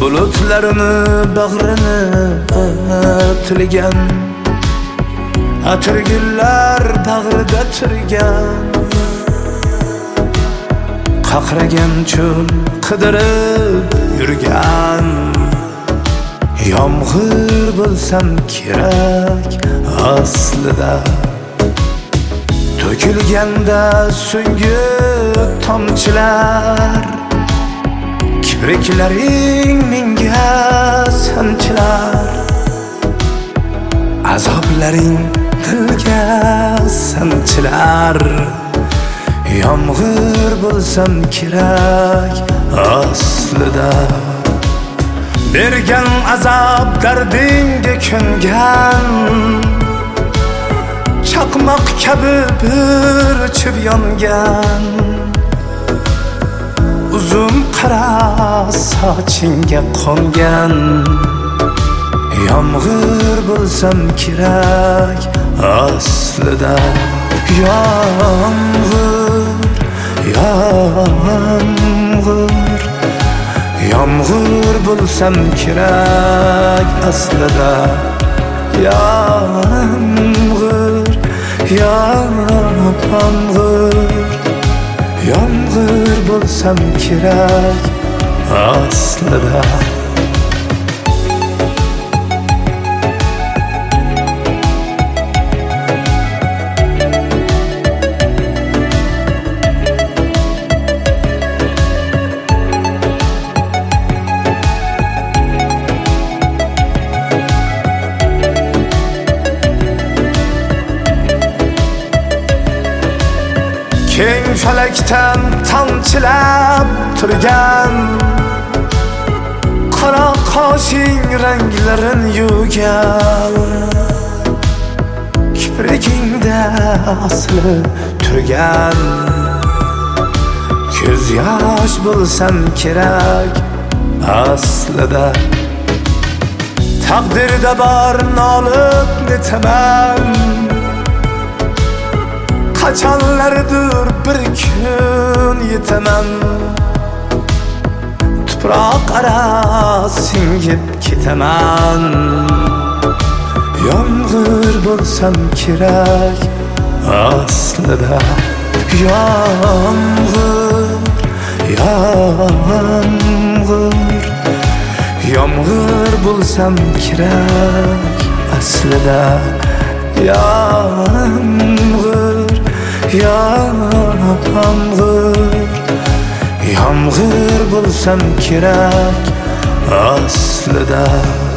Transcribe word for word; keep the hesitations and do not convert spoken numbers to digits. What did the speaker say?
bulutlarini bag'rini tilgan, atirgullar bag'rida turgan, qaqragan cho'l qidirib yurgan. Yomg'ir bo'lsam kerak aslida, to'kilganda so'nggi tomchilar, kipriklaring menga sanchilar, azoblaring dilga sanchilar. Yomg'ir bo'lsam kerak aslida, bergan azob dardingga ko'ngan, chaqmoq kabi bir chib yongan. Uzun qara sochingga qo'ngan. Yomg'ir bo'lsam kerak aslida. Yomg'ir, yomg'ir, yomg'ir bo'lsam kerak aslida. Yomg'ir, yomg'ir, yomg'ir bo'lsam kerak aslida. Keng falakdan tomchilab turgan, qora qoshing ranglarin yuvgan, kiprikingda asli turgan. Ko'z yosh bo'lsam kerak aslida, taqdirda bor nolib netaman. Qachonlardir bir kun yetaman, tuproq ara singib ketaman. Yomg'ir bo'lsam kerak aslida. Yomg'ir, yomg'ir, yomg'ir bo'lsam kerak aslida. Yomg'ir, yomg'ir, yomg'ir bo'lsam kerak aslida.